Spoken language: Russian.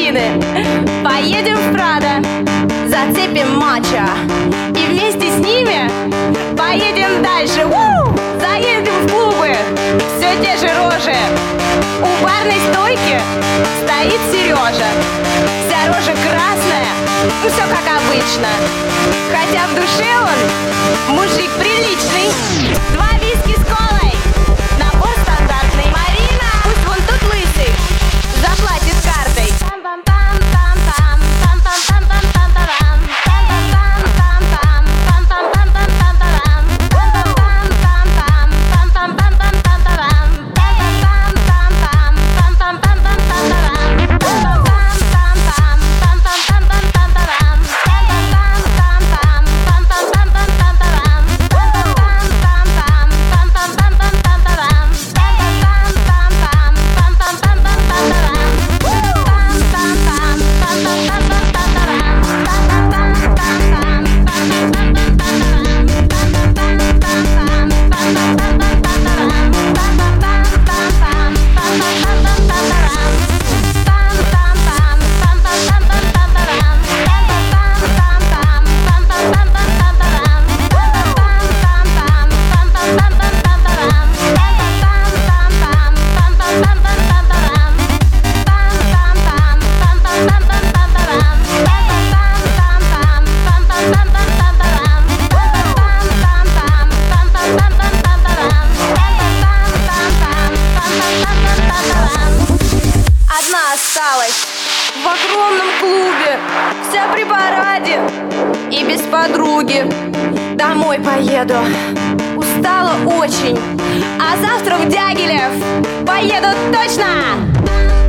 балерины. Поедем в Прадо, зацепим мачо, и вместе с ними поедем дальше. Заедем в клубы, все те же рожи. У барной стойки стоит Сережа. Вся рожа красная, ну все как обычно. Хотя в душе он мужик приличный. 2 виски с колой, набор стандартный. Марина, пусть вон тут лысый заплатит картой. Осталась в огромном клубе, вся при параде и без подруги. Домой поеду, устала очень, а завтра в Дягилев поеду точно.